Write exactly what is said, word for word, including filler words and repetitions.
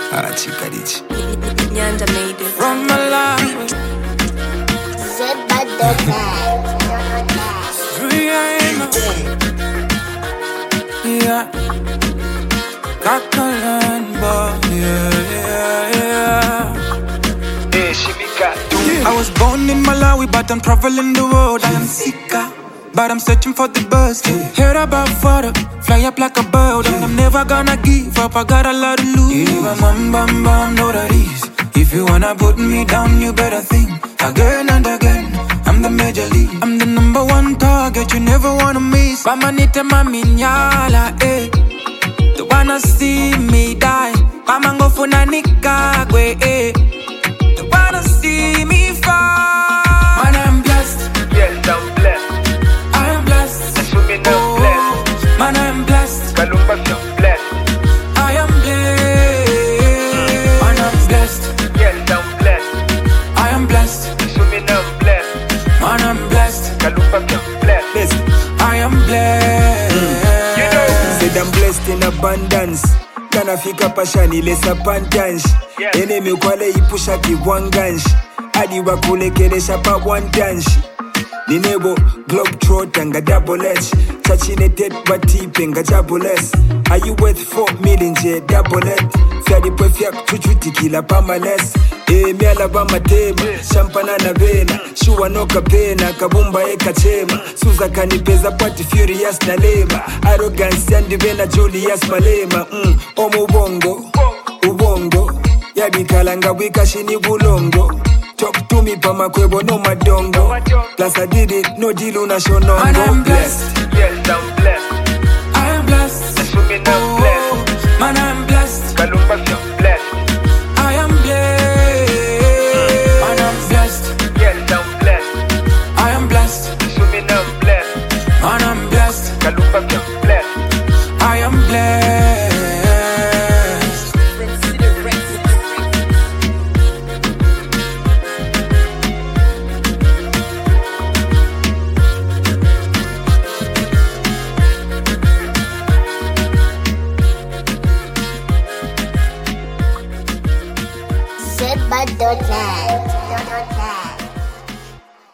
Ah, chica rich. Nyanda made it. From Malawi. Said by the time. Rihanna. Yeah. Kakalan boy. Yeah, yeah, yeah. Hey, Shimika. I was born in Malawi, but I'm traveling the world. I am Sika, but I'm searching for the best. Heard about father, fly up like a bird, and I'm never gonna give up. I got a lot to lose. You never bam bam bam, know that is. If you wanna put me down, you better think again and again. I'm the major league, I'm the number one target. You never wanna miss. Bamanite maminyala, eh. They wanna see me die. Mama go for na nikagwe, eh. They wanna see me fall. Man, I'm blessed. Yes, I'm blessed. I am blessed. Assuming I'm blessed. Man, I am blessed. Kalumba, you're blessed. I am blessed. Man, I'm blessed. Yes, I'm blessed. I am blessed. Assuming I'm blessed. Man, I'm blessed. Kalumba, you're blessed. I am blessed. You know. Said I'm blessed in abundance. Kana fika pashani lesa pantansh. Yes. Enemy kwale ipusha kiwangansh. Adi wakulekelesha pa wantansh. Ninebo globetrotter nga double H. Chachine dead batipe nga double S. Are you worth four million je double H? Fiadi pwe fiak chuchuti kila pamaless. Eh mi alabama tema, shampana na vena. Shua noka pena, kabumba eka chema. Suza kanipeza pati furious na lema. Arrogance yandi vena Julius Malema. mm, Omo ubongo, ubongo. Yabi kalanga wika shini bulongo. Talk to me pa makwebo no madongo. Plus I did it, no deal una shonongo. Man, I'm blessed. Yes, I'm blessed. I am blessed. Assuming I'm blessed. Man, I'm blessed. Kalumba, you're blessed. I am blessed. Man, I'm blessed. Yes, I'm blessed. I am blessed. Assuming I'm blessed. Man, I'm blessed. Kalumba, you're blessed. I am blessed. Said by the time.